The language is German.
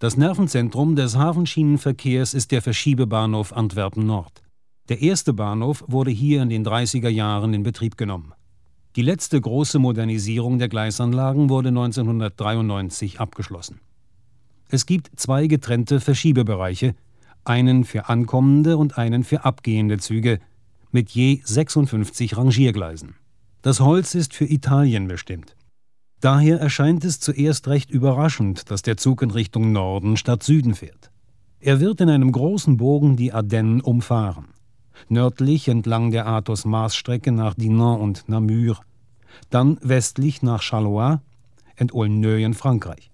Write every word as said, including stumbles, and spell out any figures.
Das Nervenzentrum des Hafenschienenverkehrs ist der Verschiebebahnhof Antwerpen Nord. Der erste Bahnhof wurde hier in den dreißiger Jahren in Betrieb genommen. Die letzte große Modernisierung der Gleisanlagen wurde neunzehnhundertdreiundneunzig abgeschlossen. Es gibt zwei getrennte Verschiebebereiche, einen für ankommende und einen für abgehende Züge, mit je sechsundfünfzig Rangiergleisen. Das Holz ist für Italien bestimmt. Daher erscheint es zuerst recht überraschend, dass der Zug in Richtung Norden statt Süden fährt. Er wird in einem großen Bogen die Ardennen umfahren. Nördlich entlang der Athos-Maas-Strecke nach Dinant und Namur, dann westlich nach Charleroi und Aulnay in Frankreich.